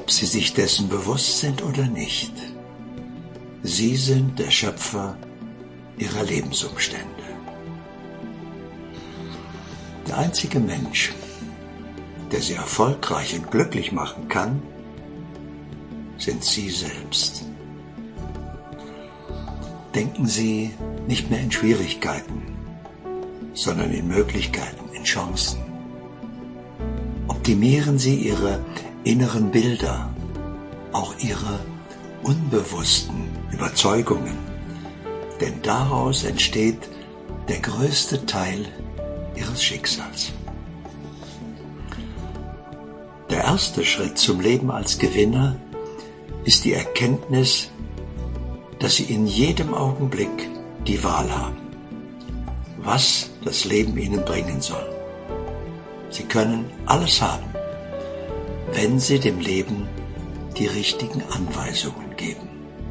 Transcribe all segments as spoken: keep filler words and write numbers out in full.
ob Sie sich dessen bewusst sind oder nicht. Sie sind der Schöpfer Ihrer Lebensumstände. Der einzige Mensch, der Sie erfolgreich und glücklich machen kann, sind Sie selbst. Denken Sie nicht mehr in Schwierigkeiten, sondern in Möglichkeiten, in Chancen. Optimieren Sie Ihre inneren Bilder, auch Ihre unbewussten Überzeugungen, denn daraus entsteht der größte Teil Ihres Schicksals. Der erste Schritt zum Leben als Gewinner ist die Erkenntnis, dass Sie in jedem Augenblick die Wahl haben, was das Leben Ihnen bringen soll. Sie können alles haben, wenn Sie dem Leben die richtigen Anweisungen geben.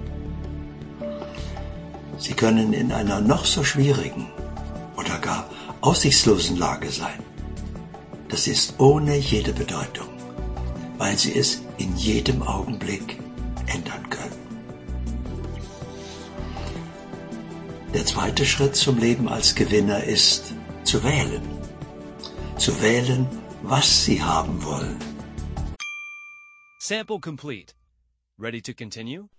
Sie können in einer noch so schwierigen oder gar aussichtslosen Lage sein. Das ist ohne jede Bedeutung, weil Sie es in jedem Augenblick ändern können. Der zweite Schritt zum Leben als Gewinner ist, zu wählen. Zu wählen, was Sie haben wollen. Sample complete. Ready to continue?